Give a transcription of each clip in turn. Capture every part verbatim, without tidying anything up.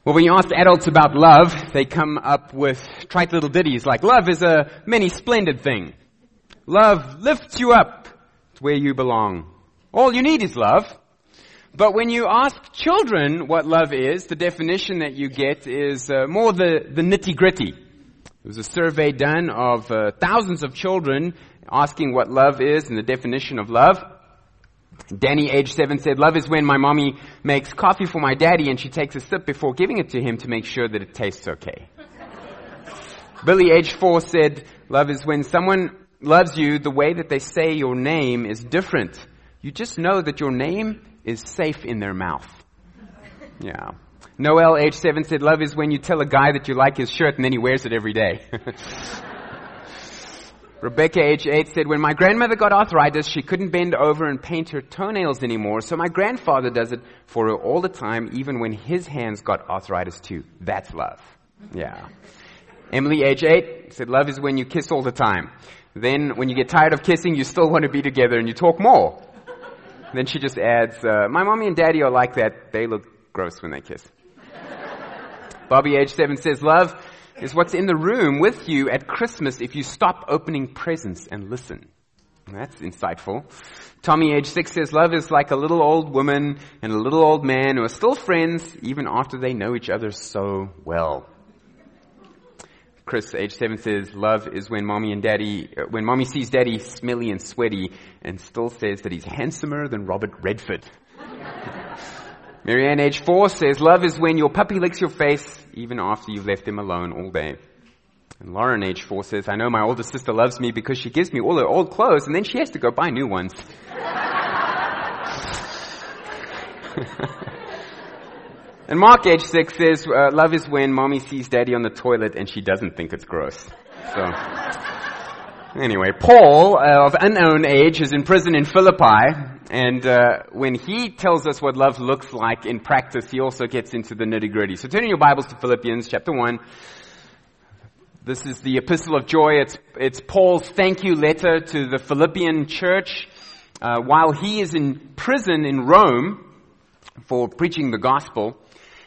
Well, when you ask adults about love, they come up with trite little ditties like, love is a many splendid thing. Love lifts you up to where you belong. All you need is love. But when you ask children what love is, the definition that you get is uh, more the, the nitty-gritty. There was a survey done of uh, thousands of children asking what love is and the definition of love. Danny, age seven, said, love is when my mommy makes coffee for my daddy and she takes a sip before giving it to him to make sure that it tastes okay. Billy, age four, said, love is when someone loves you, the way that they say your name is different. You just know that your name is safe in their mouth. Yeah. Noel, age seven, said, love is when you tell a guy that you like his shirt and then he wears it every day. Rebecca, age eight, said, when my grandmother got arthritis, she couldn't bend over and paint her toenails anymore, so my grandfather does it for her all the time, even when his hands got arthritis too. That's love. Yeah. Emily, age eight, said, love is when you kiss all the time. Then, when you get tired of kissing, you still want to be together and you talk more. Then she just adds, uh, my mommy and daddy are like that. They look gross when they kiss. Bobby, age seven, says, love is what's in the room with you at Christmas if you stop opening presents and listen. That's insightful. Tommy, age six, says, love is like a little old woman and a little old man who are still friends even after they know each other so well. Chris, age seven, says, love is when mommy and daddy, uh, when mommy sees daddy smelly and sweaty and still says that he's handsomer than Robert Redford. Marianne, age four, says, love is when your puppy licks your face even after you've left him alone all day. And Lauren, age four, says, I know my older sister loves me because she gives me all her old clothes and then she has to go buy new ones. And Mark, age six, says, uh, love is when mommy sees daddy on the toilet and she doesn't think it's gross. So, anyway, Paul, uh, of unknown age, is in prison in Philippi. And uh, when he tells us what love looks like in practice, he also gets into the nitty-gritty. So turn in your Bibles to Philippians chapter one. This is the epistle of joy. It's, it's Paul's thank you letter to the Philippian church uh, while he is in prison in Rome for preaching the gospel.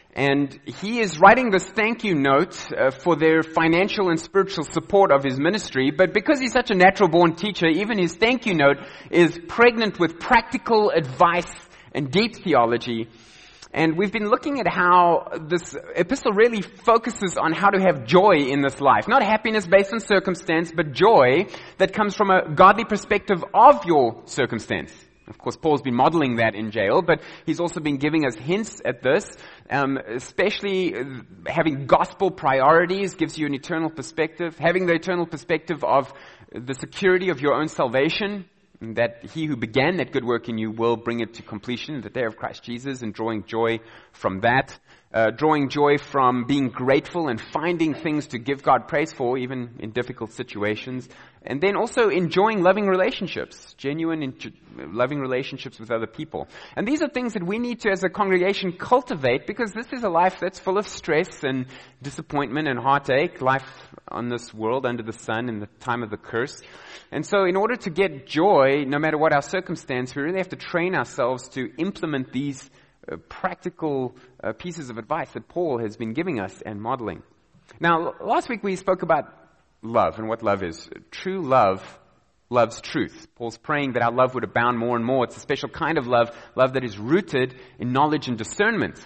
And he is writing this thank you note uh, for their financial and spiritual support of his ministry. But because he's such a natural-born teacher, even his thank you note is pregnant with practical advice and deep theology. And we've been looking at how this epistle really focuses on how to have joy in this life. Not happiness based on circumstance, but joy that comes from a godly perspective of your circumstance. Of course, Paul's been modeling that in jail, but he's also been giving us hints at this, um, especially having gospel priorities gives you an eternal perspective. Having the eternal perspective of the security of your own salvation, that he who began that good work in you will bring it to completion in the day of Christ Jesus, and drawing joy from that. Uh, drawing joy from being grateful and finding things to give God praise for, even in difficult situations. And then also enjoying loving relationships, genuine in- loving relationships with other people. And these are things that we need to, as a congregation, cultivate, because this is a life that's full of stress and disappointment and heartache, life on this world under the sun in the time of the curse. And so in order to get joy, no matter what our circumstance, we really have to train ourselves to implement these Uh, practical uh, pieces of advice that Paul has been giving us and modeling. Now, last week we spoke about love and what love is. True love loves truth. Paul's praying that our love would abound more and more. It's a special kind of love, love that is rooted in knowledge and discernment.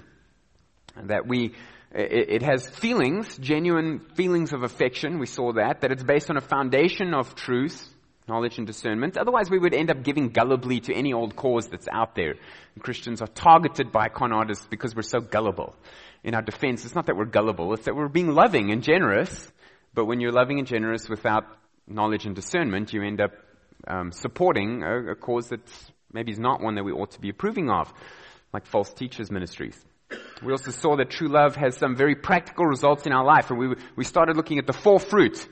And that we, it, it has feelings, genuine feelings of affection. We saw that. That it's based on a foundation of truth, knowledge and discernment. Otherwise, we would end up giving gullibly to any old cause that's out there. And Christians are targeted by con artists because we're so gullible. In our defense, it's not that we're gullible, it's that we're being loving and generous. But when you're loving and generous without knowledge and discernment, you end up um, supporting a, a cause that maybe is not one that we ought to be approving of, like false teachers' ministries. We also saw that true love has some very practical results in our life. And we, we started looking at the four fruit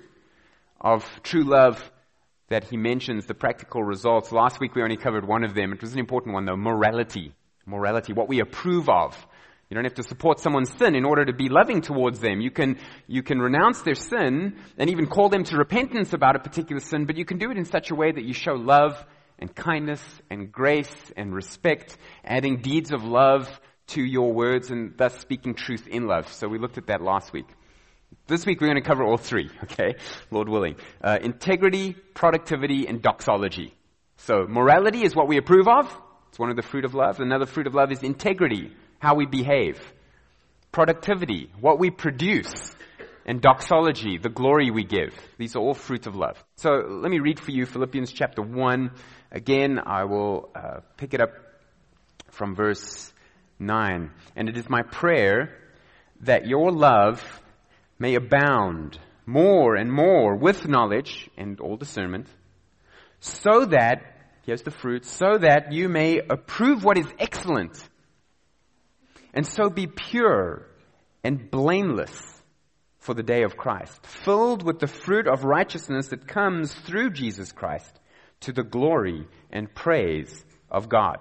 of true love that he mentions, the practical results. Last week we only covered one of them. It was an important one though, morality. Morality, what we approve of. You don't have to support someone's sin in order to be loving towards them. You can, you can renounce their sin and even call them to repentance about a particular sin, but you can do it in such a way that you show love and kindness and grace and respect, adding deeds of love to your words and thus speaking truth in love. So we looked at that last week. This week we're going to cover all three, okay? Lord willing. Uh, integrity, productivity, and doxology. So morality is what we approve of. It's one of the fruit of love. Another fruit of love is integrity, how we behave. Productivity, what we produce. And doxology, the glory we give. These are all fruit of love. So let me read for you Philippians chapter one. Again, I will uh, pick it up from verse nine. And it is my prayer that your love may abound more and more with knowledge and all discernment, so that, here's the fruit, so that you may approve what is excellent, and so be pure and blameless for the day of Christ, filled with the fruit of righteousness that comes through Jesus Christ, to the glory and praise of God.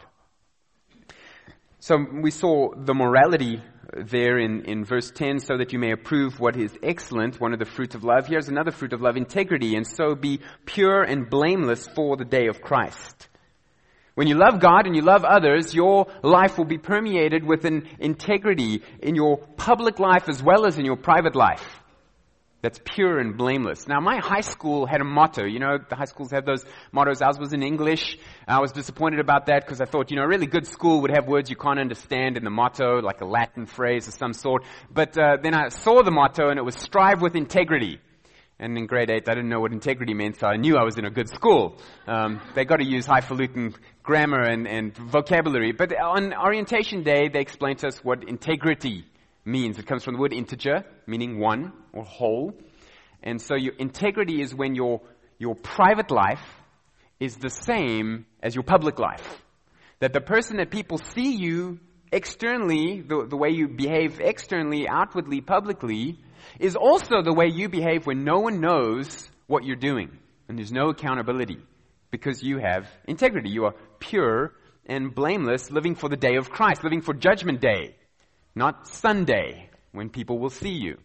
So we saw the morality there in, in verse ten, so that you may approve what is excellent, one of the fruits of love. Here's another fruit of love, integrity, and so be pure and blameless for the day of Christ. When you love God and you love others, your life will be permeated with an integrity in your public life as well as in your private life. That's pure and blameless. Now, my high school had a motto. You know, the high schools have those mottos. Ours was in English. I was disappointed about that because I thought, you know, a really good school would have words you can't understand in the motto, like a Latin phrase of some sort. But uh, then I saw the motto, and it was strive with integrity. And in grade eight, I didn't know what integrity meant, so I knew I was in a good school. Um, they got to use highfalutin grammar and, and vocabulary. But on orientation day, they explained to us what integrity means. It comes from the word integer, meaning one or whole. And so your integrity is when your your private life is the same as your public life. That the person that people see you externally, the, the way you behave externally, outwardly, publicly, is also the way you behave when no one knows what you're doing. And there's no accountability because you have integrity. You are pure and blameless, living for the day of Christ, living for Judgment Day. Not Sunday, when people will see you.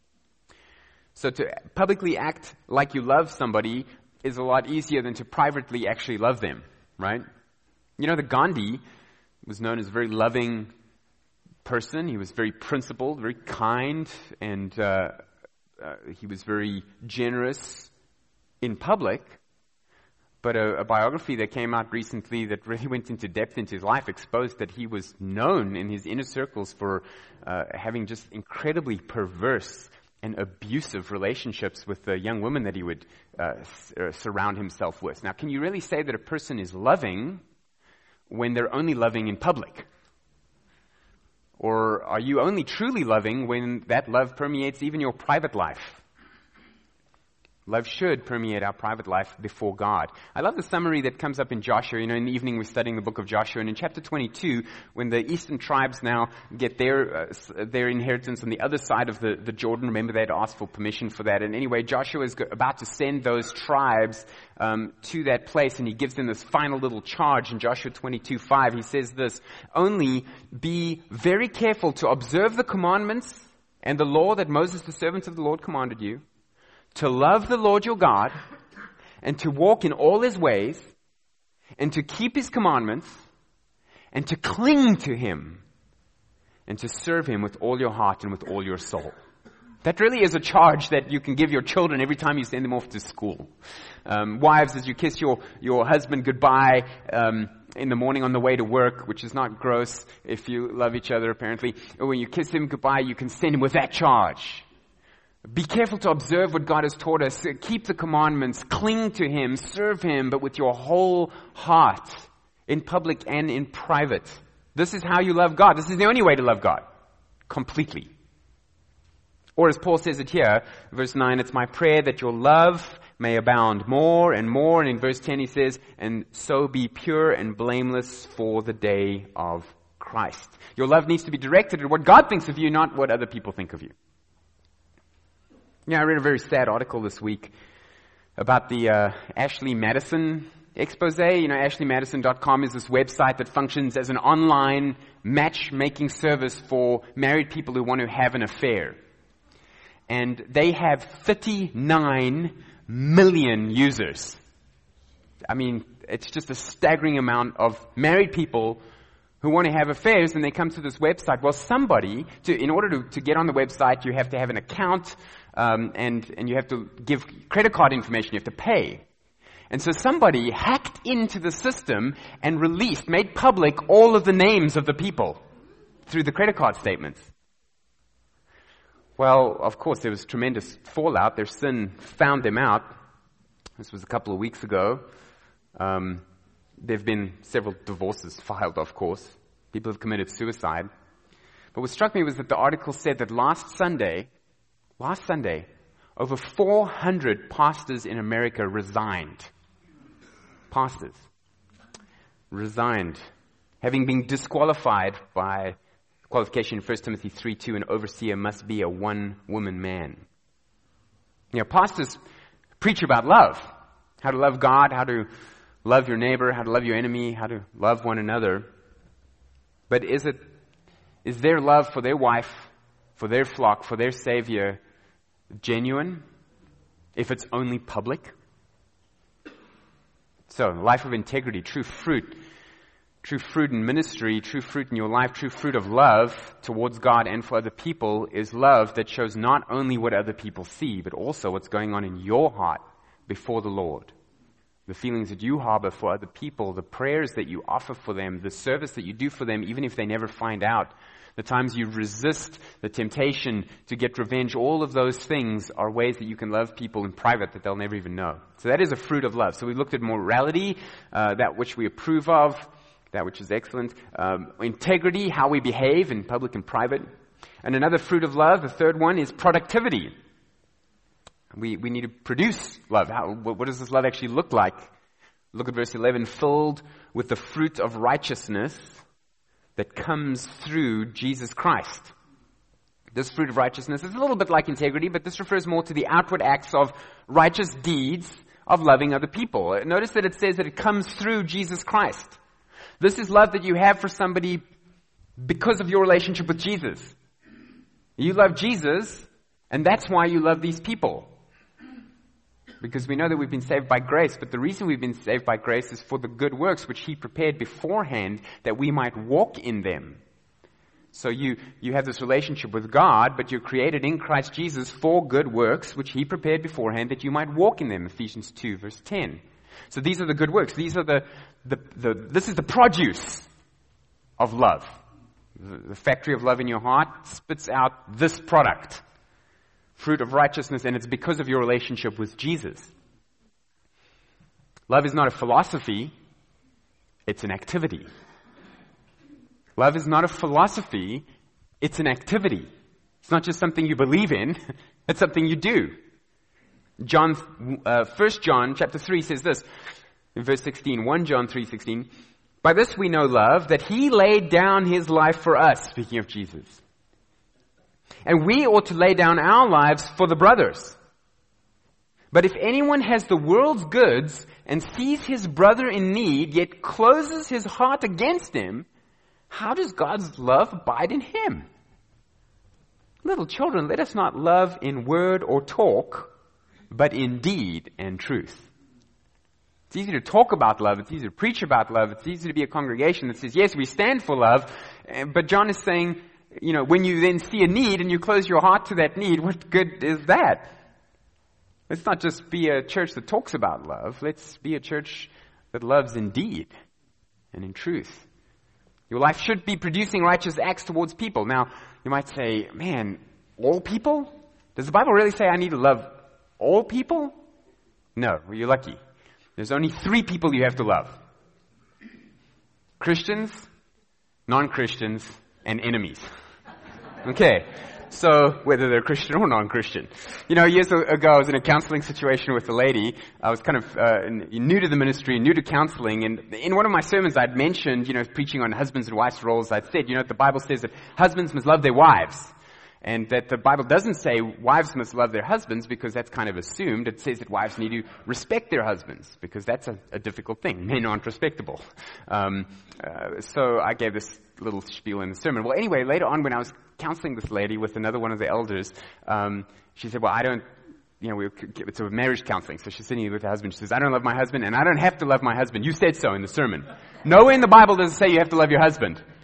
So to publicly act like you love somebody is a lot easier than to privately actually love them, right? You know, the Gandhi was known as a very loving person. He was very principled, very kind, and uh, uh, he was very generous in public. But a, a biography that came out recently that really went into depth into his life exposed that he was known in his inner circles for uh, having just incredibly perverse and abusive relationships with the young women that he would uh, s- uh, surround himself with. Now, can you really say that a person is loving when they're only loving in public? Or are you only truly loving when that love permeates even your private life? Love should permeate our private life before God. I love the summary that comes up in Joshua. You know, in the evening we're studying the book of Joshua. And in chapter twenty-two, when the eastern tribes now get their uh, their inheritance on the other side of the, the Jordan, remember they had asked for permission for that. And anyway, Joshua is about to send those tribes um, to that place. And he gives them this final little charge in Joshua twenty-two five. He says this, "Only be very careful to observe the commandments and the law that Moses, the servant of the Lord, commanded you, to love the Lord your God, and to walk in all his ways, and to keep his commandments, and to cling to him, and to serve him with all your heart and with all your soul." That really is a charge that you can give your children every time you send them off to school. Um, wives, as you kiss your, your husband goodbye um, in the morning on the way to work, which is not gross if you love each other apparently, or when you kiss him goodbye, you can send him with that charge. Be careful to observe what God has taught us. Keep the commandments. Cling to him. Serve him, but with your whole heart, in public and in private. This is how you love God. This is the only way to love God. Completely. Or as Paul says it here, verse nine, "It's my prayer that your love may abound more and more." And in verse ten he says, "And so be pure and blameless for the day of Christ." Your love needs to be directed at what God thinks of you, not what other people think of you. Yeah, I read a very sad article this week about the uh, Ashley Madison expose. You know, ashley madison dot com is this website that functions as an online matchmaking service for married people who want to have an affair. And they have thirty-nine million users. I mean, it's just a staggering amount of married people who want to have affairs, and they come to this website. Well, somebody, to, in order to, to get on the website, you have to have an account, um, and, and you have to give credit card information. You have to pay. And so somebody hacked into the system and released, made public all of the names of the people through the credit card statements. Well, of course, there was tremendous fallout. Their sin found them out. This was a couple of weeks ago. Um, there have been several divorces filed, of course. People have committed suicide. But what struck me was that the article said that last Sunday, last Sunday, over four hundred pastors in America resigned. Pastors resigned, having been disqualified by qualification in First Timothy three two, an overseer must be a one-woman man. You know, pastors preach about love, how to love God, how to love your neighbor, how to love your enemy, how to love one another. But is it, is their love for their wife, for their flock, for their Savior genuine if it's only public? So, life of integrity, true fruit, true fruit in ministry, true fruit in your life, true fruit of love towards God and for other people is love that shows not only what other people see, but also what's going on in your heart before the Lord. The feelings that you harbor for other people, the prayers that you offer for them, the service that you do for them, even if they never find out, the times you resist the temptation to get revenge, all of those things are ways that you can love people in private that they'll never even know. So that is a fruit of love. So we looked at morality, uh, that which we approve of, that which is excellent. Um, integrity, how we behave in public and private. And another fruit of love, the third one, is productivity. We we need to produce love. How, what, what does this love actually look like? Look at verse eleven. Filled with the fruit of righteousness that comes through Jesus Christ. This fruit of righteousness is a little bit like integrity, but this refers more to the outward acts of righteous deeds of loving other people. Notice that it says that it comes through Jesus Christ. This is love that you have for somebody because of your relationship with Jesus. You love Jesus, and that's why you love these people. Because we know that we've been saved by grace, but the reason we've been saved by grace is for the good works which He prepared beforehand that we might walk in them. So you, you have this relationship with God, but you're created in Christ Jesus for good works which He prepared beforehand that you might walk in them. Ephesians two verse ten. So these are the good works. These are the, the, the this is the produce of love. The, the factory of love in your heart spits out this product. Fruit of righteousness, and it's because of your relationship with Jesus. Love is not a philosophy, it's an activity. Love is not a philosophy, it's an activity. It's not just something you believe in, it's something you do. John, uh, First John chapter three says this, in verse sixteen, First John three sixteen, by this we know love, that He laid down His life for us, speaking of Jesus. And we ought to lay down our lives for the brothers. But if anyone has the world's goods and sees his brother in need, yet closes his heart against him, how does God's love abide in him? Little children, let us not love in word or talk, but in deed and truth. It's easy to talk about love. It's easy to preach about love. It's easy to be a congregation that says, yes, we stand for love. But John is saying, you know, when you then see a need and you close your heart to that need, what good is that? Let's not just be a church that talks about love. Let's be a church that loves in deed and in truth. Your life should be producing righteous acts towards people. Now, you might say, man, all people? Does the Bible really say I need to love all people? No, well, you're lucky. There's only three people you have to love. Christians, non-Christians, and enemies. Okay, so whether they're Christian or non-Christian. You know, years ago I was in a counseling situation with a lady. I was kind of uh, new to the ministry, new to counseling, and in one of my sermons I'd mentioned, you know, preaching on husbands and wives' roles, I'd said, you know, the Bible says that husbands must love their wives. And that the Bible doesn't say wives must love their husbands because that's kind of assumed. It says that wives need to respect their husbands because that's a, a difficult thing. Men aren't respectable. Um, uh, so I gave this little spiel in the sermon. Well, anyway, later on when I was counseling this lady with another one of the elders, um, she said, well, I don't, you know, we, it's a marriage counseling. So she's sitting with her husband. She says, I don't love my husband and I don't have to love my husband. You said so in the sermon. Nowhere in the Bible does it say you have to love your husband.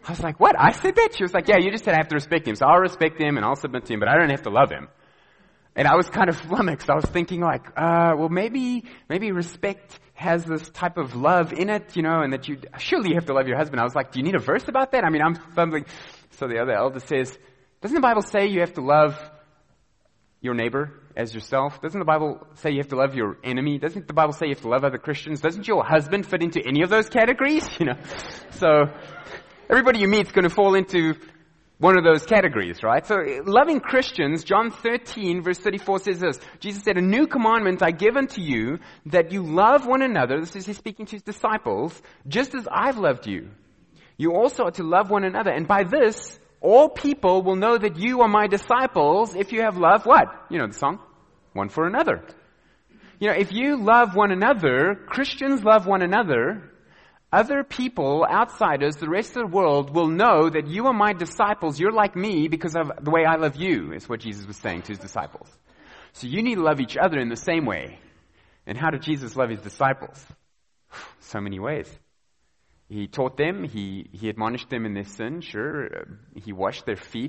I was like, what? I said that? She was like, yeah, you just said I have to respect him. So I'll respect him and I'll submit to him, but I don't have to love him. And I was kind of flummoxed. I was thinking like, uh, well maybe, maybe respect has this type of love in it, you know, and that you, surely you have to love your husband. I was like, do you need a verse about that? I mean, I'm fumbling. So the other elder says, doesn't the Bible say you have to love your neighbor as yourself? Doesn't the Bible say you have to love your enemy? Doesn't the Bible say you have to love other Christians? Doesn't your husband fit into any of those categories? You know, so everybody you meet is going to fall into one of those categories, right? So loving Christians, John thirteen verse thirty-four says this. Jesus said, a new commandment I give unto you, that you love one another. This is he speaking to his disciples, just as I've loved you. You also are to love one another. And by this, all people will know that you are my disciples if you have love, what? You know the song, one for another. You know, if you love one another, Christians love one another, other people, outsiders, the rest of the world will know that you are my disciples. You're like me because of the way I love you, is what Jesus was saying to his disciples. So you need to love each other in the same way. And how did Jesus love his disciples? So many ways. He taught them, he, he admonished them in their sin, sure. He washed their feet.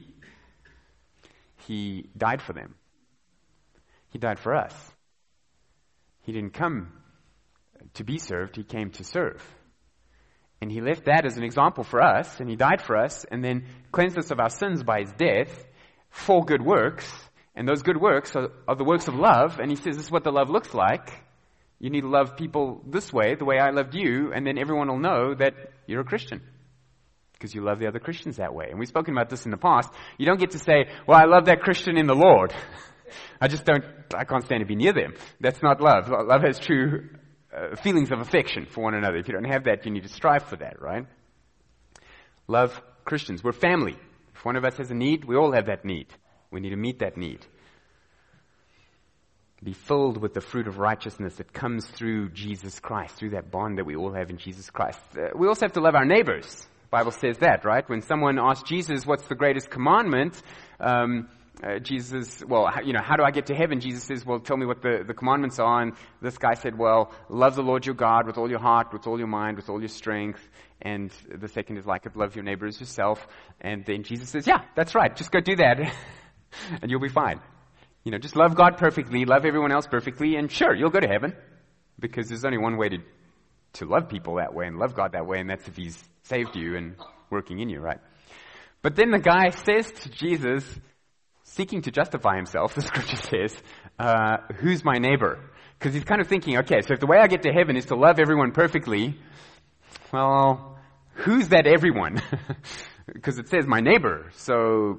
He died for them. He died for us. He didn't come to be served, he came to serve. And he left that as an example for us, and he died for us, and then cleansed us of our sins by his death for good works. And those good works are, are the works of love, and he says this is what the love looks like. You need to love people this way, the way I loved you, and then everyone will know that you're a Christian. Because you love the other Christians that way. And we've spoken about this in the past. You don't get to say, well, I love that Christian in the Lord. I just don't, I can't stand to be near them. That's not love. Love has true uh, feelings of affection for one another. If you don't have that, you need to strive for that, right? Love Christians. We're family. If one of us has a need, we all have that need. We need to meet that need. Be filled with the fruit of righteousness that comes through Jesus Christ, through that bond that we all have in Jesus Christ. Uh, we also have to love our neighbors. The Bible says that, right? When someone asks Jesus, what's the greatest commandment? Um, uh, Jesus, well, you know, how do I get to heaven? Jesus says, well, tell me what the, the commandments are. And this guy said, well, love the Lord your God with all your heart, with all your mind, with all your strength. And the second is like it, love your neighbor as yourself. And then Jesus says, yeah, that's right. Just go do that and you'll be fine. You know, just love God perfectly, love everyone else perfectly, and sure, you'll go to heaven. Because there's only one way to to love people that way and love God that way, and that's if he's saved you and working in you, right? But then the guy says to Jesus, seeking to justify himself, the scripture says, uh, who's my neighbor? Because he's kind of thinking, okay, so if the way I get to heaven is to love everyone perfectly, well, who's that everyone? Because it says my neighbor. So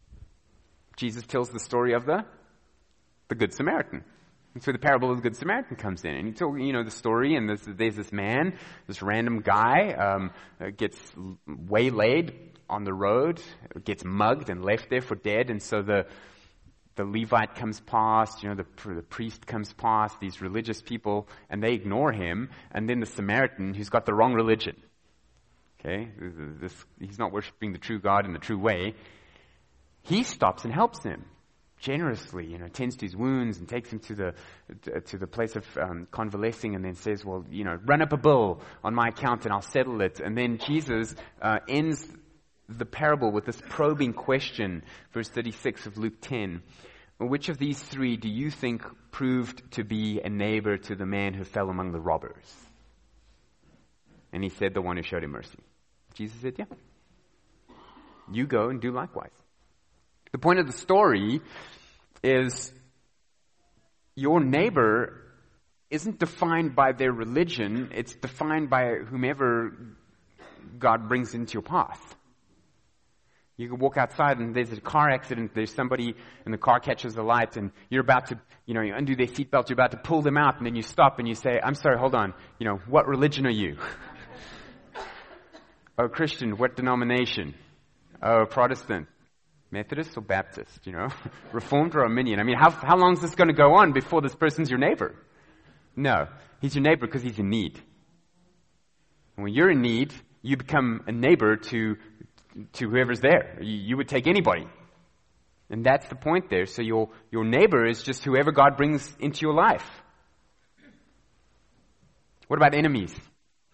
Jesus tells the story of the the Good Samaritan. And so the parable of the Good Samaritan comes in. And he told, you know, the story, and there's, there's this man, this random guy, um, gets waylaid on the road, gets mugged and left there for dead. And so the the Levite comes past, you know, the, the priest comes past, these religious people, and they ignore him. And then the Samaritan, who's got the wrong religion, okay, this, he's not worshiping the true God in the true way, he stops and helps him generously, you know, tends to his wounds and takes him to the to the place of um, convalescing, and then says, well, you know, run up a bill on my account and I'll settle it. And then Jesus uh, ends the parable with this probing question, verse thirty-six of Luke ten. Which of these three do you think proved to be a neighbor to the man who fell among the robbers? And he said, the one who showed him mercy. Jesus said, yeah. You go and do likewise. The point of the story is your neighbor isn't defined by their religion. It's defined by whomever God brings into your path. You can walk outside and there's a car accident. There's somebody and the car catches a light and you're about to, you know, you undo their seatbelt. You're about to pull them out and then you stop and you say, I'm sorry, hold on. You know, what religion are you? Oh, Christian. What denomination? Oh, Protestant. Methodist or Baptist, you know, Reformed or Arminian. I mean, how how long is this going to go on before this person's your neighbor? No, he's your neighbor because he's in need. And when you're in need, you become a neighbor to to whoever's there. You, you would take anybody. And that's the point there. So your your neighbor is just whoever God brings into your life. What about enemies?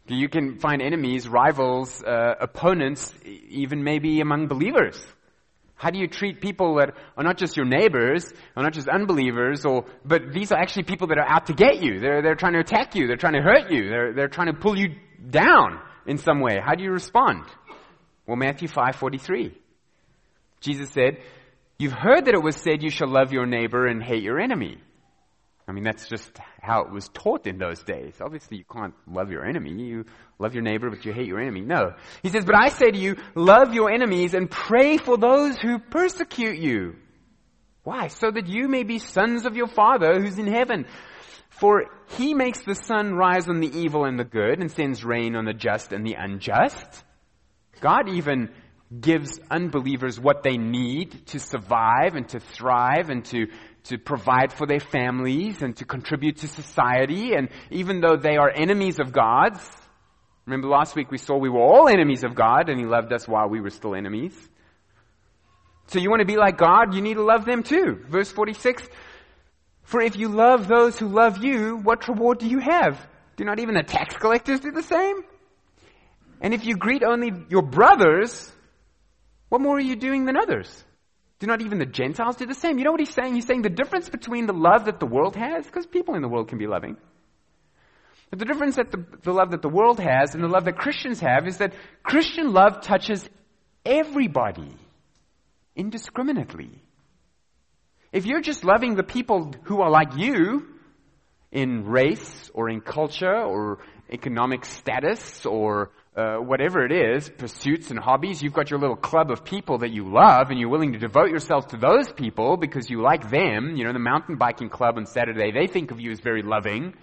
You can find enemies, rivals, uh, opponents, even maybe among believers. How do you treat people that are not just your neighbors, or not just unbelievers, or but these are actually people that are out to get you. They're they're trying to attack you. They're trying to hurt you. They're they're trying to pull you down in some way. How do you respond? Well, Matthew five forty-three. Jesus said, "You've heard that it was said, you shall love your neighbor and hate your enemy." I mean, that's just how it was taught in those days. Obviously, you can't love your enemy. You love your neighbor, but you hate your enemy. No. He says, "But I say to you, love your enemies and pray for those who persecute you." Why? So that you may be sons of your Father who's in heaven. For he makes the sun rise on the evil and the good and sends rain on the just and the unjust. God even gives unbelievers what they need to survive and to thrive and to to provide for their families and to contribute to society. And even though they are enemies of God's, remember last week we saw we were all enemies of God and he loved us while we were still enemies. So you want to be like God, you need to love them too. Verse forty-six, "For if you love those who love you, what reward do you have? Do not even the tax collectors do the same? And if you greet only your brothers, what more are you doing than others? Do not even the Gentiles do the same?" You know what he's saying? He's saying the difference between the love that the world has, because people in the world can be loving. But the difference that the, the love that the world has and the love that Christians have is that Christian love touches everybody indiscriminately. If you're just loving the people who are like you in race or in culture or economic status or uh, whatever it is, pursuits and hobbies, you've got your little club of people that you love and you're willing to devote yourself to those people because you like them. You know, the mountain biking club on Saturday, they think of you as very loving.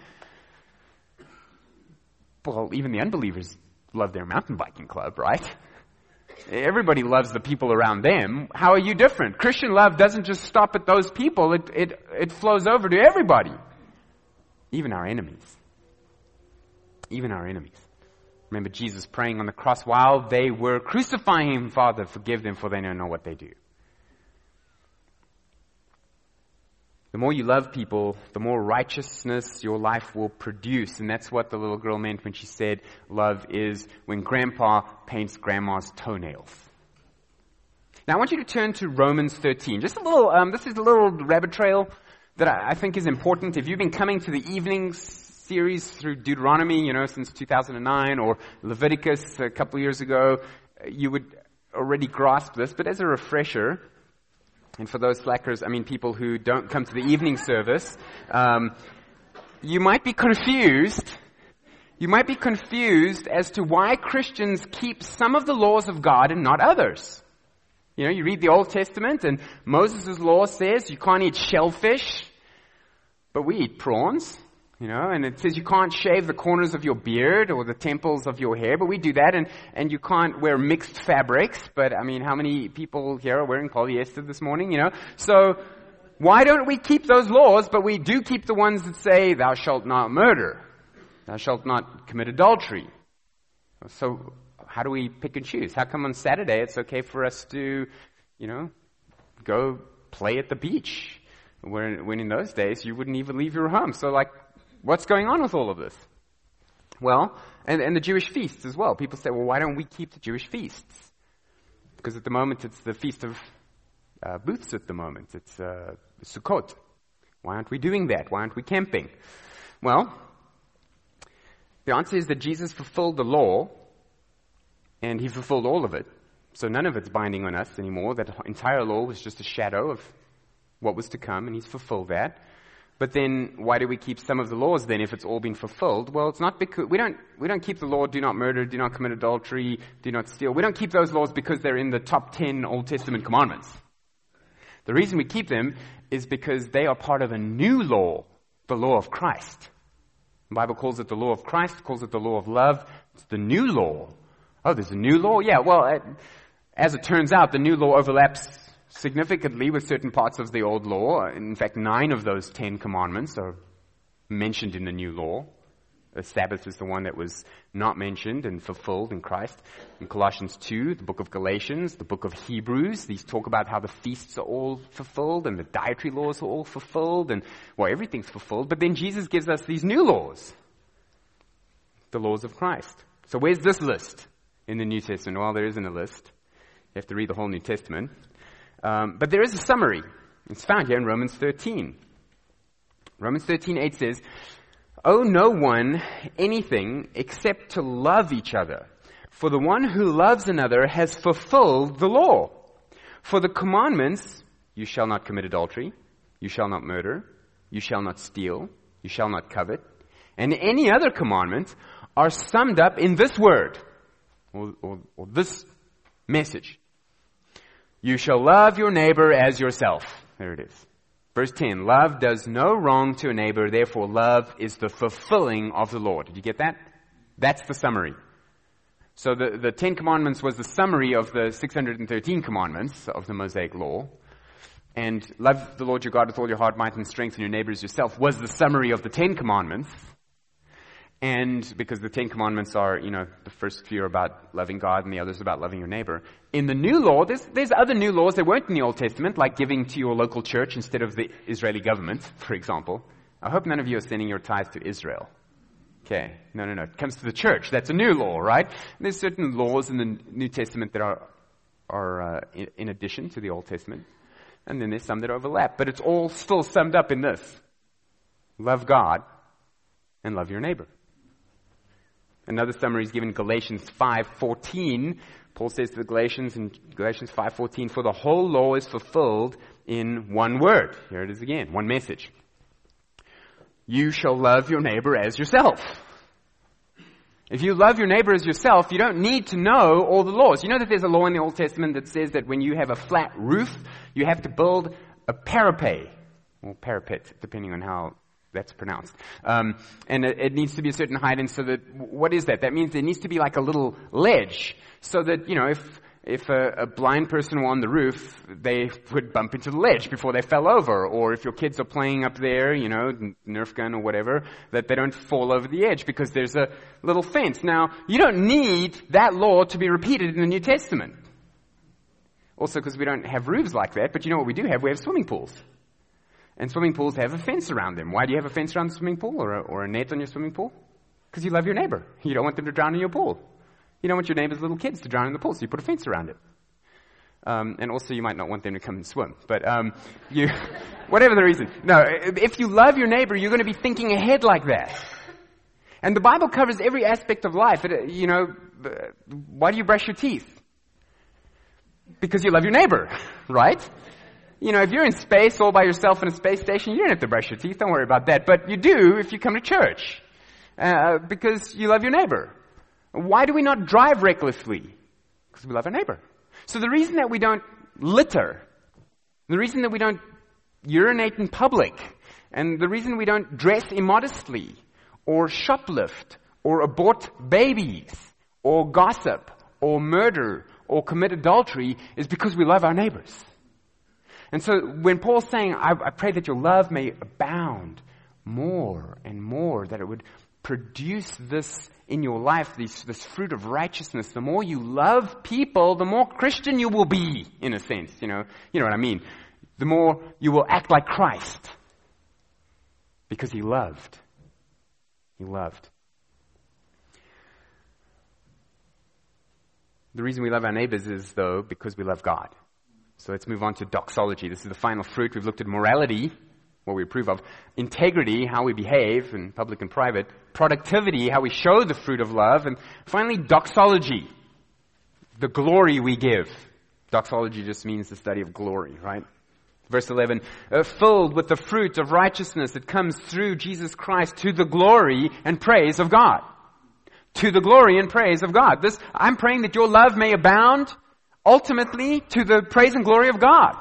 Well, even the unbelievers love their mountain biking club, right? Everybody loves the people around them. How are you different? Christian love doesn't just stop at those people. It, it, it flows over to everybody. Even our enemies. Even our enemies. Remember Jesus praying on the cross while they were crucifying him, "Father, forgive them, for they don't know what they do." The more you love people, the more righteousness your life will produce. And that's what the little girl meant when she said love is when grandpa paints grandma's toenails. Now I want you to turn to Romans thirteen. Just a little, um, this is a little rabbit trail that I, I think is important. If you've been coming to the evenings series through Deuteronomy, you know, since two thousand nine, or Leviticus a couple of years ago, you would already grasp this. But as a refresher, and for those slackers, I mean people who don't come to the evening service, um, you might be confused. You might be confused as to why Christians keep some of the laws of God and not others. You know, you read the Old Testament and Moses' law says you can't eat shellfish, but we eat prawns. You know, and it says you can't shave the corners of your beard or the temples of your hair, but we do that, and, and you can't wear mixed fabrics, but I mean, how many people here are wearing polyester this morning, you know? So, why don't we keep those laws, but we do keep the ones that say, "Thou shalt not murder, thou shalt not commit adultery"? So, how do we pick and choose? How come on Saturday it's okay for us to, you know, go play at the beach, when, when in those days you wouldn't even leave your home? So like, what's going on with all of this? Well, and, and the Jewish feasts as well. People say, well, why don't we keep the Jewish feasts? Because at the moment it's the Feast of uh, Booths at the moment. It's uh, Sukkot. Why aren't we doing that? Why aren't we camping? Well, the answer is that Jesus fulfilled the law, and he fulfilled all of it. So none of it's binding on us anymore. That entire law was just a shadow of what was to come, and he's fulfilled that. But then, why do we keep some of the laws then if it's all been fulfilled? Well, it's not because, we don't, we don't keep the law, do not murder, do not commit adultery, do not steal. We don't keep those laws because they're in the top ten Old Testament commandments. The reason we keep them is because they are part of a new law, the law of Christ. The Bible calls it the law of Christ, calls it the law of love. It's the new law. Oh, there's a new law? Yeah, well, as it turns out, the new law overlaps significantly with certain parts of the old law. In fact, nine of those ten commandments are mentioned in the new law. The Sabbath is the one that was not mentioned and fulfilled in Christ. In Colossians two, the book of Galatians, the book of Hebrews, these talk about how the feasts are all fulfilled and the dietary laws are all fulfilled and, well, everything's fulfilled. But then Jesus gives us these new laws. the laws of Christ. So where's this list in the New Testament? Well, there isn't a list. You have to read the whole New Testament. Um, but there is a summary. It's found here in Romans thirteen. Romans thirteen eight says, "Owe no one anything except to love each other. For the one who loves another has fulfilled the law. For the commandments, you shall not commit adultery, you shall not murder, you shall not steal, you shall not covet, and any other commandment are summed up in this word," or, or, or this message. "You shall love your neighbor as yourself." There it is. Verse ten, "Love does no wrong to a neighbor, therefore love is the fulfilling of the law." Did you get that? That's the summary. So the, the Ten Commandments was the summary of the six hundred thirteen commandments of the Mosaic Law. And love the Lord your God with all your heart, might, and strength, and your neighbor as yourself was the summary of the Ten Commandments. And because the Ten Commandments are, you know, the first few are about loving God and the others about loving your neighbor. In the New Law, there's, there's other new laws that weren't in the Old Testament, like giving to your local church instead of the Israeli government, for example. I hope none of you are sending your tithes to Israel. Okay, no, no, no. It comes to the church. That's a new law, right? And there's certain laws in the New Testament that are, are uh, in, in addition to the Old Testament. And then there's some that overlap. But it's all still summed up in this. Love God and love your neighbor. Another summary is given in Galatians five fourteen. Paul says to the Galatians in Galatians five fourteen, "For the whole law is fulfilled in one word." Here it is again, one message. "You shall love your neighbor as yourself." If you love your neighbor as yourself, you don't need to know all the laws. You know that there's a law in the Old Testament that says that when you have a flat roof, you have to build a parapet, or parapet, depending on how that's pronounced. Um, and it, it needs to be a certain height, and so that, what is that? That means there needs to be like a little ledge, so that, you know, if if a, a blind person were on the roof, they would bump into the ledge before they fell over. Or if your kids are playing up there, you know, Nerf gun or whatever, that they don't fall over the edge because there's a little fence. Now, you don't need that law to be repeated in the New Testament. Also because we don't have roofs like that, but you know what we do have? We have swimming pools. And swimming pools have a fence around them. Why do you have a fence around the swimming pool or a, or a net on your swimming pool? Because you love your neighbor. You don't want them to drown in your pool. You don't want your neighbor's little kids to drown in the pool, so you put a fence around it. Um, and also you might not want them to come and swim. But um, you, whatever the reason. No, if you love your neighbor, you're going to be thinking ahead like that. And the Bible covers every aspect of life. It, you know, why do you brush your teeth? Because you love your neighbor, right? You know, if you're in space all by yourself in a space station, you don't have to brush your teeth. Don't worry about that. But you do if you come to church. Uh, because you love your neighbor. Why do we not drive recklessly? Because we love our neighbor. So the reason that we don't litter, the reason that we don't urinate in public, and the reason we don't dress immodestly, or shoplift, or abort babies, or gossip, or murder, or commit adultery is because we love our neighbors. And so when Paul's saying, I, I pray that your love may abound more and more, that it would produce this in your life, this, this fruit of righteousness. The more you love people, the more Christian you will be, in a sense. You know, you know what I mean. The more you will act like Christ. Because he loved. He loved. The reason we love our neighbors is, though, because we love God. So let's move on to doxology. This is the final fruit. We've looked at morality, what we approve of. Integrity, how we behave in public and private. Productivity, how we show the fruit of love. And finally, doxology, the glory we give. Doxology just means the study of glory, right? Verse eleven, uh, filled with the fruit of righteousness that comes through Jesus Christ to the glory and praise of God. To the glory and praise of God. This, I'm praying that your love may abound ultimately to the praise and glory of God.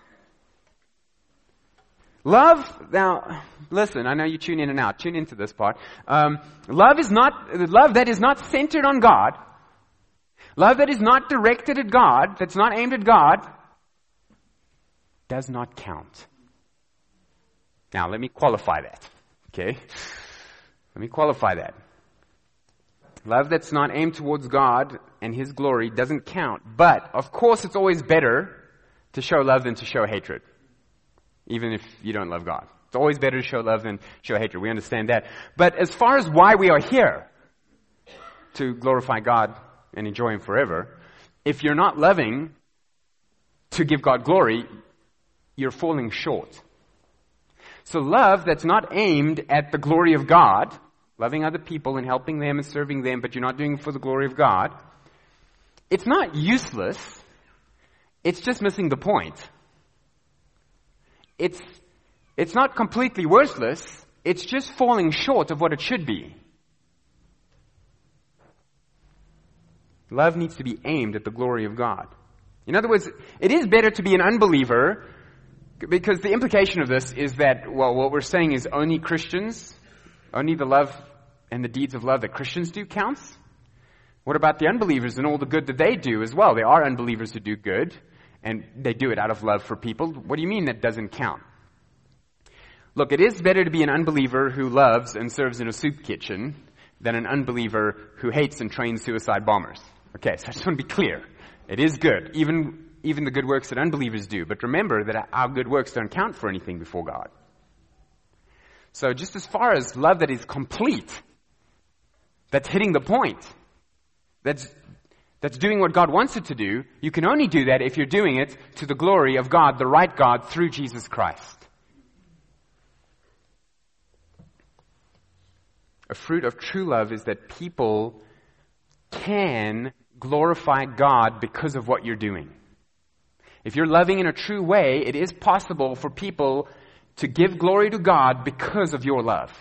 Love, now, listen, I know you tune in and out. Tune into this part. Um, love is not, love that is not centered on God, love that is not directed at God, that's not aimed at God, does not count. Now, let me qualify that, okay? Let me qualify that. Love that's not aimed towards God and His glory doesn't count. But, of course, it's always better to show love than to show hatred. Even if you don't love God. It's always better to show love than show hatred. We understand that. But as far as why we are here, to glorify God and enjoy Him forever. If you're not loving to give God glory, you're falling short. So love that's not aimed at the glory of God, loving other people and helping them and serving them, but you're not doing it for the glory of God, it's not useless. It's just missing the point. It's, it's not completely worthless. It's just falling short of what it should be. Love needs to be aimed at the glory of God. In other words, it is better to be an unbeliever, because the implication of this is that, well, what we're saying is only Christians, only the love and the deeds of love that Christians do counts. What about the unbelievers and all the good that they do as well? There are unbelievers who do good, and they do it out of love for people. What do you mean that doesn't count? Look, it is better to be an unbeliever who loves and serves in a soup kitchen than an unbeliever who hates and trains suicide bombers. Okay, so I just want to be clear. It is good, even, even the good works that unbelievers do. But remember that our good works don't count for anything before God. So just as far as love that is complete, that's hitting the point, that's, that's doing what God wants it to do, you can only do that if you're doing it to the glory of God, the right God, through Jesus Christ. A fruit of true love is that people can glorify God because of what you're doing. If you're loving in a true way, it is possible for people to give glory to God because of your love.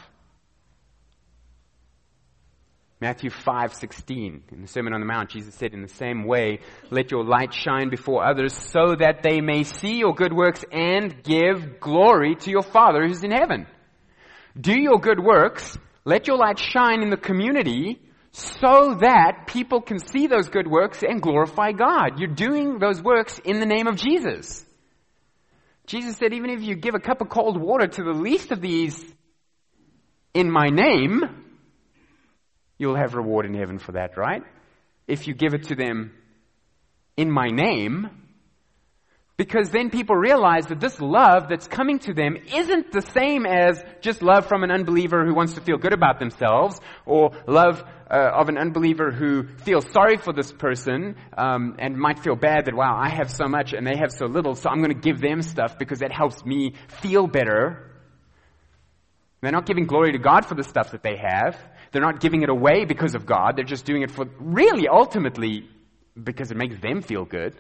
Matthew five sixteen, in the Sermon on the Mount, Jesus said, in the same way, let your light shine before others so that they may see your good works and give glory to your Father who's in heaven. Do your good works, let your light shine in the community so that people can see those good works and glorify God. You're doing those works in the name of Jesus. Jesus said, even if you give a cup of cold water to the least of these in my name, you'll have reward in heaven for that, right? If you give it to them in my name, because then people realize that this love that's coming to them isn't the same as just love from an unbeliever who wants to feel good about themselves, or love uh, of an unbeliever who feels sorry for this person um, and might feel bad that, wow, I have so much and they have so little, so I'm going to give them stuff because that helps me feel better. They're not giving glory to God for the stuff that they have. They're not giving it away because of God. They're just doing it for, really, ultimately, because it makes them feel good.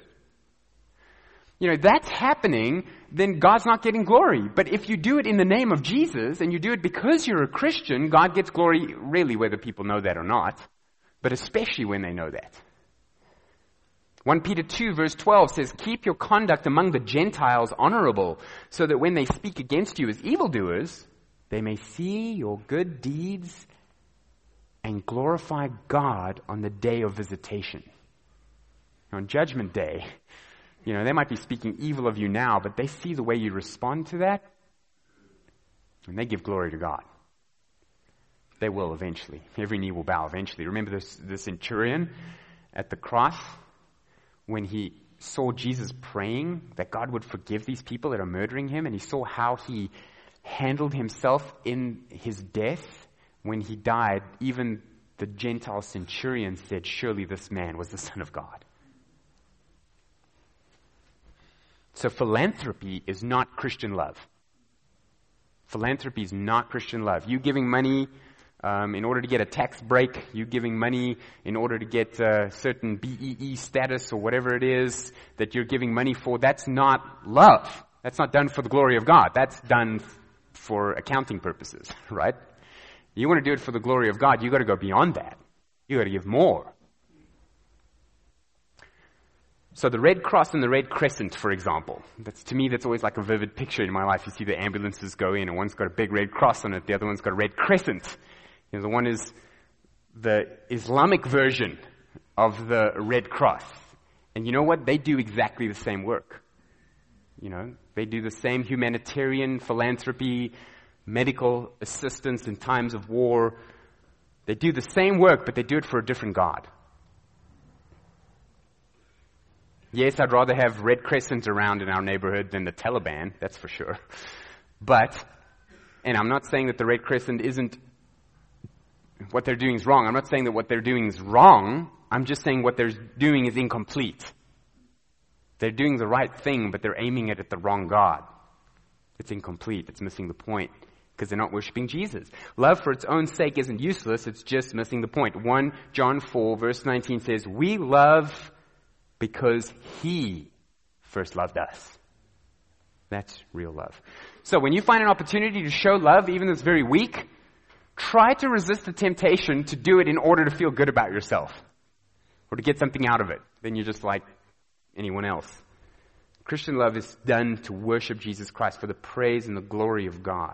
You know, that's happening, then God's not getting glory. But if you do it in the name of Jesus, and you do it because you're a Christian, God gets glory, really, whether people know that or not, but especially when they know that. First Peter two verse twelve says, keep your conduct among the Gentiles honorable, so that when they speak against you as evildoers, they may see your good deeds and glorify God on the day of visitation. On Judgment Day, you know, they might be speaking evil of you now, but they see the way you respond to that, and they give glory to God. They will eventually. Every knee will bow eventually. Remember this, the centurion at the cross, when he saw Jesus praying that God would forgive these people that are murdering him, and he saw how he handled himself in his death. When he died, even the Gentile centurion said, surely this man was the Son of God. So philanthropy is not Christian love. Philanthropy is not Christian love. You giving money um, in order to get a tax break, you giving money in order to get a certain B E E status or whatever it is that you're giving money for, that's not love. That's not done for the glory of God. That's done for accounting purposes, right? You want to do it for the glory of God, you got to go beyond that. You got to give more. So the Red Cross and the Red Crescent, for example, that's, to me, that's always like a vivid picture in my life. You see the ambulances go in, and one's got a big red cross on it, the other one's got a red crescent. You know, the one is the Islamic version of the Red Cross. And you know what? They do exactly the same work. You know, they do the same humanitarian philanthropy, medical assistance in times of war. They do the same work, but they do it for a different God. Yes, I'd rather have Red Crescent around in our neighborhood than the Taliban, that's for sure. But, and I'm not saying that the Red Crescent isn't what they're doing is wrong. I'm not saying that what they're doing is wrong. I'm just saying what they're doing is incomplete. They're doing the right thing, but they're aiming it at the wrong God. It's incomplete. It's missing the point because they're not worshiping Jesus. Love for its own sake isn't useless. It's just missing the point. First John four verse nineteen says, we love because He first loved us. That's real love. So when you find an opportunity to show love, even if it's very weak, try to resist the temptation to do it in order to feel good about yourself or to get something out of it. Then you're just like anyone else. Christian love is done to worship Jesus Christ for the praise and the glory of God.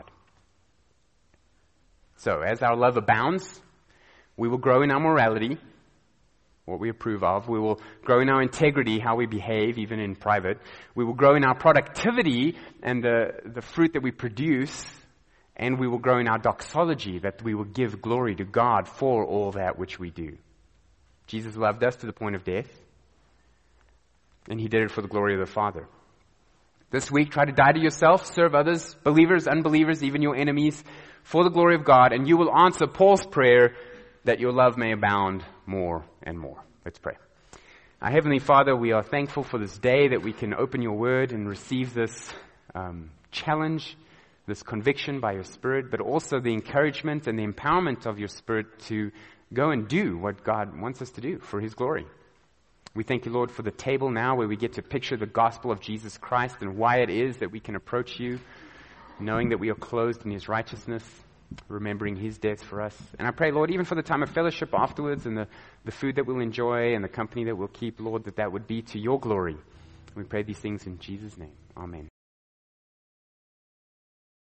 So as our love abounds, we will grow in our morality, what we approve of. We will grow in our integrity, how we behave, even in private. We will grow in our productivity and the, the fruit that we produce. And we will grow in our doxology, that we will give glory to God for all that which we do. Jesus loved us to the point of death. And He did it for the glory of the Father. This week, try to die to yourself, serve others, believers, unbelievers, even your enemies, for the glory of God. And you will answer Paul's prayer that your love may abound more and more. Let's pray. Our Heavenly Father, we are thankful for this day that we can open your word and receive this um, challenge, this conviction by your Spirit, but also the encouragement and the empowerment of your Spirit to go and do what God wants us to do for His glory. We thank you, Lord, for the table now where we get to picture the gospel of Jesus Christ and why it is that we can approach you, knowing that we are clothed in His righteousness, remembering His death for us. And I pray, Lord, even for the time of fellowship afterwards and the, the food that we'll enjoy and the company that we'll keep, Lord, that that would be to your glory. We pray these things in Jesus' name. Amen.